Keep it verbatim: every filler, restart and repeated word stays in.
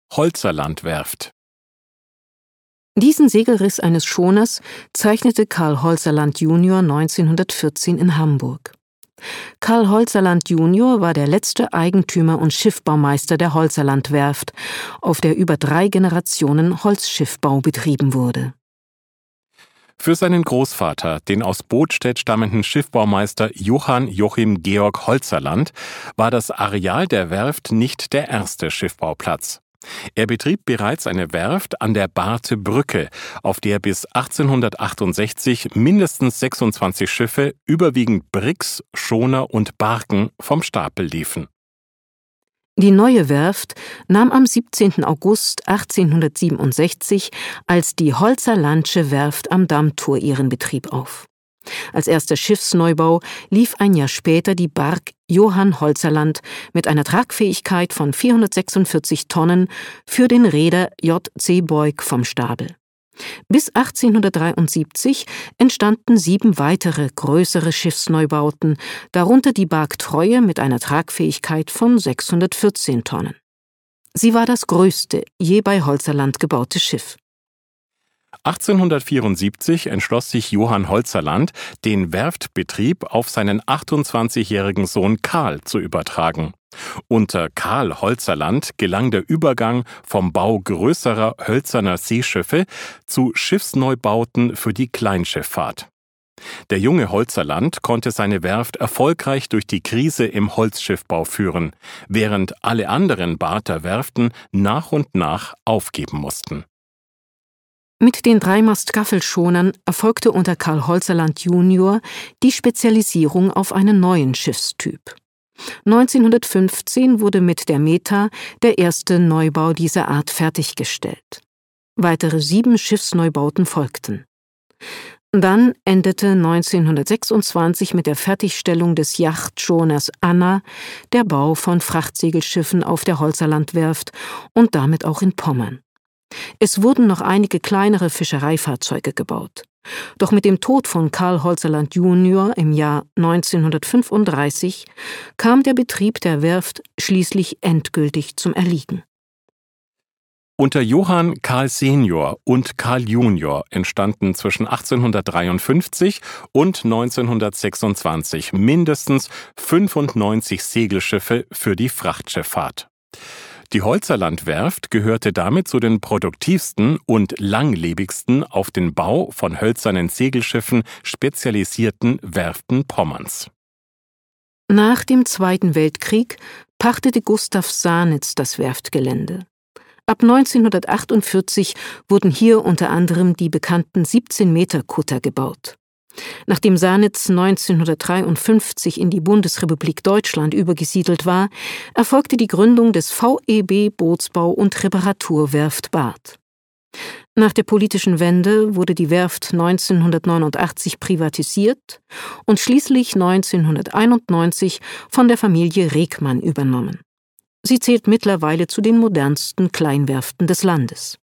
Holzerland-Werft. Diesen Segelriss eines Schoners zeichnete Carl Holzerland Junior neunzehnhundertvierzehn in Hamburg. Carl Holzerland Junior war der letzte Eigentümer und Schiffbaumeister der Holzerland-Werft, auf der über drei Generationen Holzschiffbau betrieben wurde. Für seinen Großvater, den aus Bodstedt stammenden Schiffbaumeister Johann Joachim Georg Holzerland, war das Areal der Werft nicht der erste Schiffbauplatz. Er betrieb bereits eine Werft an der Barthe Brücke, auf der bis achtzehnhundertachtundsechzig mindestens sechsundzwanzig Schiffe, überwiegend Bricks, Schoner und Barken, vom Stapel liefen. Die neue Werft nahm am siebzehnten August achtzehnhundertsiebenundsechzig als die Holzerlandsche Werft am Dammtor ihren Betrieb auf. Als erster Schiffsneubau lief ein Jahr später die Bark Johann Holzerland mit einer Tragfähigkeit von vierhundertsechsundvierzig Tonnen für den Reeder J C Boyk vom Stapel. Bis achtzehnhundertdreiundsiebzig entstanden sieben weitere größere Schiffsneubauten, darunter die Bark Treue mit einer Tragfähigkeit von sechshundertvierzehn Tonnen. Sie war das größte je bei Holzerland gebaute Schiff. achtzehnhundertvierundsiebzig entschloss sich Johann Holzerland, den Werftbetrieb auf seinen achtundzwanzigjährigen Sohn Karl zu übertragen. Unter Karl Holzerland gelang der Übergang vom Bau größerer hölzerner Seeschiffe zu Schiffsneubauten für die Kleinschifffahrt. Der junge Holzerland konnte seine Werft erfolgreich durch die Krise im Holzschiffbau führen, während alle anderen Barther Werften nach und nach aufgeben mussten. Mit den Dreimast-Gaffelschonern erfolgte unter Carl Holzerland Junior die Spezialisierung auf einen neuen Schiffstyp. neunzehnhundertfünfzehn wurde mit der Meta der erste Neubau dieser Art fertiggestellt. Weitere sieben Schiffsneubauten folgten. Dann endete neunzehnhundertsechsundzwanzig mit der Fertigstellung des Yachtschoners Anna der Bau von Frachtsegelschiffen auf der Holzerland-Werft und damit auch in Pommern. Es wurden noch einige kleinere Fischereifahrzeuge gebaut. Doch mit dem Tod von Carl Holzerland Junior im Jahr neunzehnhundertfünfunddreißig kam der Betrieb der Werft schließlich endgültig zum Erliegen. Unter Johann Carl Senior und Carl Junior entstanden zwischen achtzehnhundertdreiundfünfzig und neunzehnhundertsechsundzwanzig mindestens fünfundneunzig Segelschiffe für die Frachtschifffahrt. Die Holzerland-Werft gehörte damit zu den produktivsten und langlebigsten auf den Bau von hölzernen Segelschiffen spezialisierten Werften Pommerns. Nach dem Zweiten Weltkrieg pachtete Gustav Sanitz das Werftgelände. Ab neunzehnhundertachtundvierzig wurden hier unter anderem die bekannten siebzehn Meter Kutter gebaut. Nachdem Sanitz neunzehnhundertdreiundfünfzig in die Bundesrepublik Deutschland übergesiedelt war, erfolgte die Gründung des V E B Bootsbau- und Reparaturwerft Barth. Nach der politischen Wende wurde die Werft neunzehnhundertneunundachtzig privatisiert und schließlich neunzehnhunderteinundneunzig von der Familie Regmann übernommen. Sie zählt mittlerweile zu den modernsten Kleinwerften des Landes.